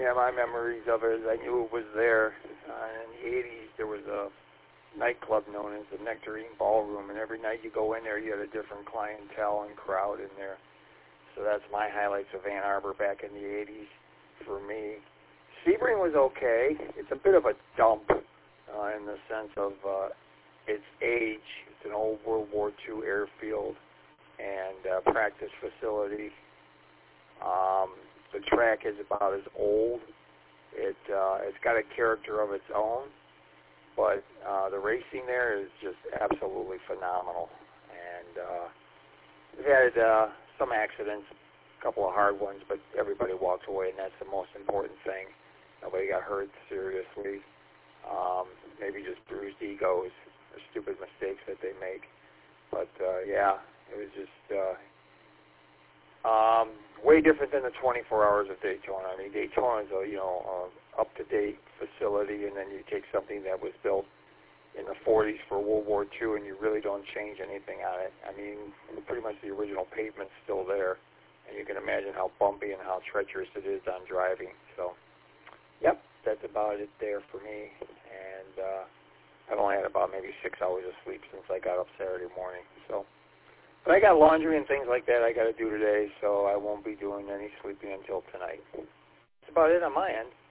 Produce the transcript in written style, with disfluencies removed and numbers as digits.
Yeah, my memories of it is I knew it was there. In the 80s, there was a nightclub known as the Nectarine Ballroom, and every night you go in there, you had a different clientele and crowd in there. So that's my highlights of Ann Arbor back in the 80s for me. Sebring was okay. It's a bit of a dump in the sense of its age. It's an old World War II airfield and practice facility. The track is about as old. It's got a character of its own, but the racing there is just absolutely phenomenal. And we've had some accidents, a couple of hard ones, but everybody walked away, and that's the most important thing. Nobody got hurt seriously. Maybe just bruised egos or stupid mistakes that they make. But, yeah, it was just way different than the 24 hours of Daytona. I mean, Daytona is a, up-to-date facility, and then you take something that was built in the 40s for World War II, and you really don't change anything on it. I mean, pretty much the original pavement's still there, and you can imagine how bumpy and how treacherous it is on driving. So, yep, that's about it there for me. And I've only had about maybe 6 hours of sleep since I got up Saturday morning. So, but I got laundry and things like that I got to do today, so I won't be doing any sleeping until tonight. That's about it on my end.